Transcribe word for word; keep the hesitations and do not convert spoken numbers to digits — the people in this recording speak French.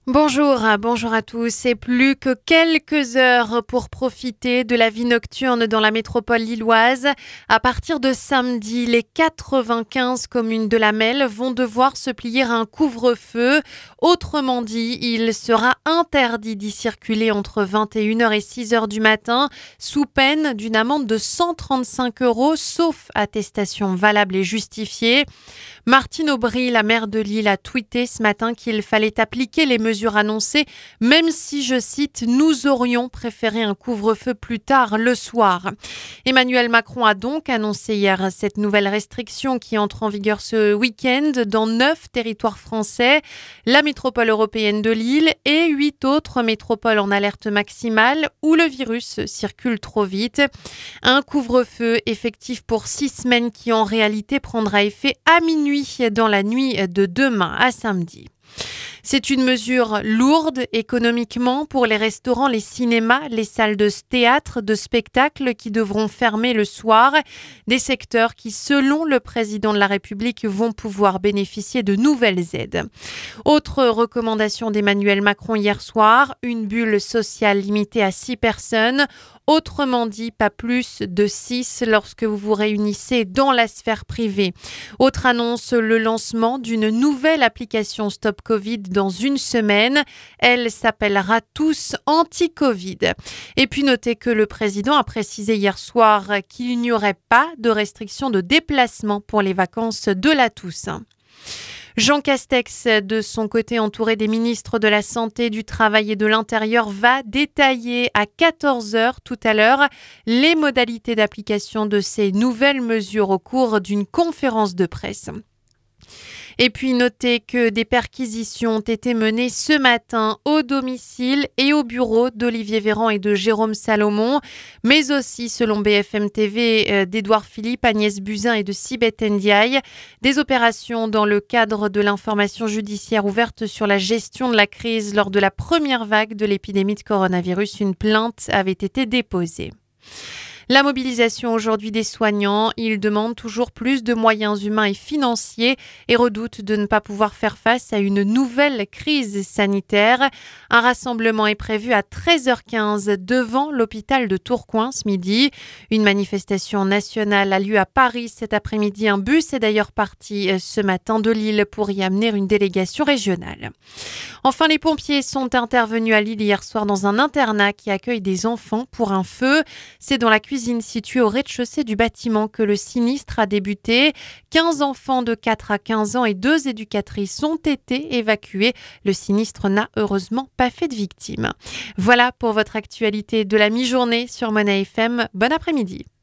Bonjour, bonjour à tous. Et plus que quelques heures pour profiter de la vie nocturne dans la métropole lilloise. À partir de samedi, les quatre-vingt-quinze communes de la Melle vont devoir se plier à un couvre-feu. Autrement dit, il sera interdit d'y circuler entre vingt et une heures et six heures du matin, sous peine d'une amende de cent trente-cinq euros, sauf attestation valable et justifiée. Martine Aubry, la maire de Lille, a tweeté ce matin qu'il fallait appliquer les mesures annoncées, même si, je cite, « nous aurions préféré un couvre-feu plus tard le soir ». Emmanuel Macron a donc annoncé hier cette nouvelle restriction qui entre en vigueur ce week-end dans neuf territoires français, la métropole européenne de Lille et huit autres métropoles en alerte maximale où le virus circule trop vite. Un couvre-feu effectif pour six semaines qui en réalité prendra effet à minuit dans la nuit de demain à samedi. C'est une mesure lourde économiquement pour les restaurants, les cinémas, les salles de théâtre, de spectacle qui devront fermer le soir. Des secteurs qui, selon le président de la République, vont pouvoir bénéficier de nouvelles aides. Autre recommandation d'Emmanuel Macron hier soir, une bulle sociale limitée à six personnes. Autrement dit, pas plus de six lorsque vous vous réunissez dans la sphère privée. Autre annonce, le lancement d'une nouvelle application Stop Covid dans une semaine. Elle s'appellera Tous Anti-Covid. Et puis notez que le président a précisé hier soir qu'il n'y aurait pas de restriction de déplacement pour les vacances de la Toussaint. Jean Castex, de son côté entouré des ministres de la Santé, du Travail et de l'Intérieur, va détailler à quatorze heures tout à l'heure les modalités d'application de ces nouvelles mesures au cours d'une conférence de presse. Et puis notez que des perquisitions ont été menées ce matin au domicile et au bureau d'Olivier Véran et de Jérôme Salomon, mais aussi, selon B F M T V, d'Édouard Philippe, Agnès Buzyn et de Sibeth Ndiaye. Des opérations dans le cadre de l'information judiciaire ouverte sur la gestion de la crise lors de la première vague de l'épidémie de coronavirus. Une plainte avait été déposée. La mobilisation aujourd'hui des soignants, ils demandent toujours plus de moyens humains et financiers et redoutent de ne pas pouvoir faire face à une nouvelle crise sanitaire. Un rassemblement est prévu à treize heures quinze devant l'hôpital de Tourcoing ce midi. Une manifestation nationale a lieu à Paris cet après-midi. Un bus est d'ailleurs parti ce matin de Lille pour y amener une délégation régionale. Enfin, les pompiers sont intervenus à Lille hier soir dans un internat qui accueille des enfants pour un feu. C'est dans la cuisine située au rez-de-chaussée du bâtiment que le sinistre a débuté. quinze enfants de quatre à quinze ans et deux éducatrices ont été évacués. Le sinistre n'a heureusement pas fait de victimes. Voilà pour votre actualité de la mi-journée sur Monnaie F M. Bon après-midi.